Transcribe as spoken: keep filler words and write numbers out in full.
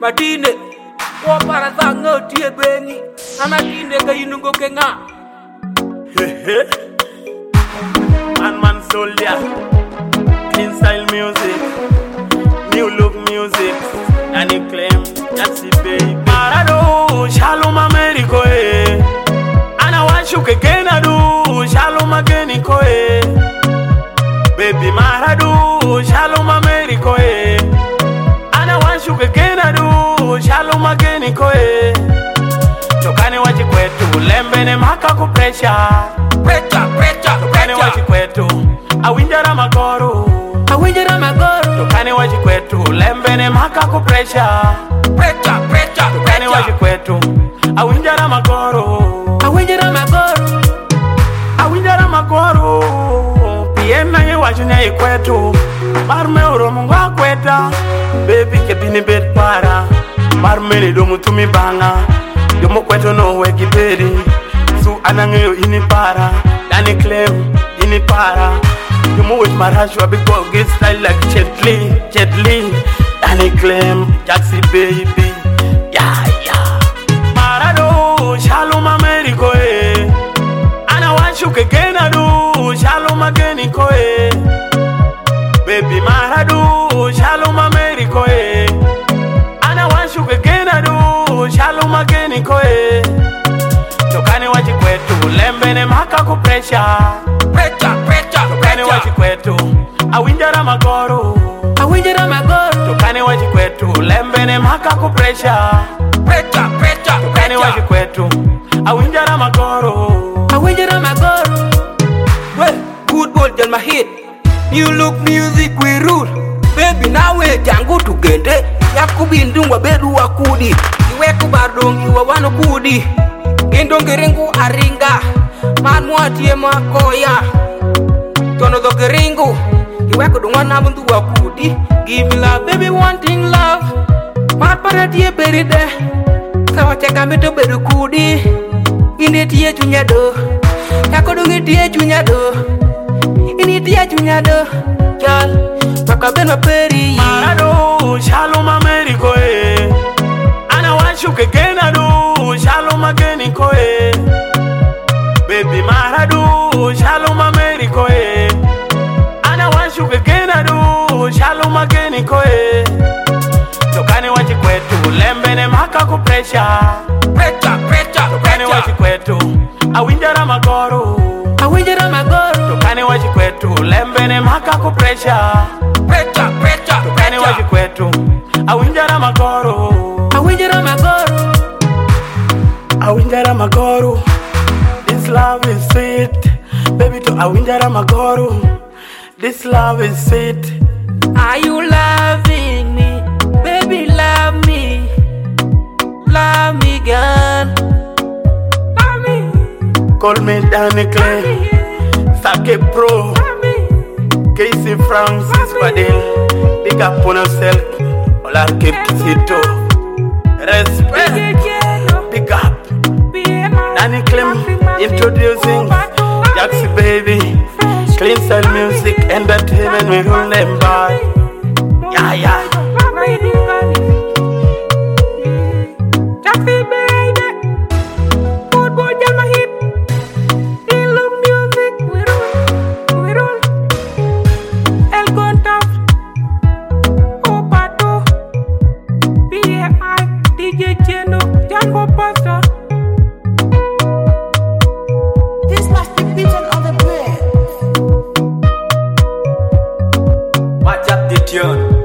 Matine, wo para sa ngoti e bengi. Anatine ka inungo kenga. Man man soldier, clean style music, new look music, and you claim that's it, baby. Marado, shalom Americo, eh. And I want you again, I do, shalom again, eh. Baby Marado, shalom Americo, eh. And I want you again, I do, shalom again, eh. Tokane wachi kwetu, lembene maka ku pressure. Pressure, pressure, Tokane wachi kwetu, awinjara magoro. Awinjara magoro. Tokane wachi kwetu, lembene maka ku pressure. Pressure, pressure, Tokane wachi kwetu, awinjara magoro. Awinjara magoro. Awinjara magoro. Piena ye wachi nye kwetu. Marme uro mungwa kweta. Baby kebini bed para. Marme ni domu tumi banga. Yomo kwetu no weki bedi. Su anangeyo ini para. Dani claim ini para. Yomo with marashwa because get style like Jet Li, Jet Li. Dani claim Jaxi baby. Yeah, yeah. Marado, shalom Americo, eh. And I want you again, I do. Shalom again, eh. Baby Marado, shalom Americo, eh. And I want you again, I do. Shalom again, eh. Tokane wachi kwetu, lembene maka ku pressure. Pressure, pressure, Tokane wachi kwetu, awinjara magoro. Awinjara magoro. Tokane wachi kwetu, lembene maka ku pressure. Pressure, pressure, Tokane wachi kwetu, awinjara magoro. Awinjara magoro. Well, good boy tell my hit. You look music we rule. Baby now we jangu tugende. Yakubindungwa bedu wakudi. Iweku bardong iwa wano kudi. Indongiringu aringa. Manwati e makoya. Tono do geringu. Iweku dungwa nabundu wakudi. Give me love, baby wanting love. Mat parati e beride. Sawa cheka mito bedu kudi. Ine tiye chunyado. Yakodungi tiye chunyado. Ini tiye chunyado. Chal, paka ben maperi. Marado, shalom Americo, eh. And I want you again, I do. Shalom again, eh. Baby Marado, shalom Americo, eh. And I want you again, I do. Shalom again, eh. Tokane wachi kwetu, lembene maka ku pressure. Pressure, pressure, Tokane wachi kwetu, awinjara magoro. Awinjara magoro. Tokane wachi kwetu, lembene maka ku pressure. Pressure, pressure, Tokane wachi kwetu, awinjara magoro. Awinjara magoro. Awinjara magoro. This love is sweet. Baby to awinjara magoro. This love is sweet. Are you loving me? Baby love me. Love me girl. Love me. Call me Danny Clay. Sake Pro. Casey Francis Padel. Big up on yourself. Ola keep kisito. Respect. Big up. Danny Clem introducing Jaxi baby. Clean style music, entertainment, we rule them by. Yeah, yeah. Jaxi baby. Good boy, tell my hit. You look music, we rule, we rule. El Gontaf, Opato, B A I, D J Chendo, Django Pasta. This must be beaten on the bread. Watch up the tune.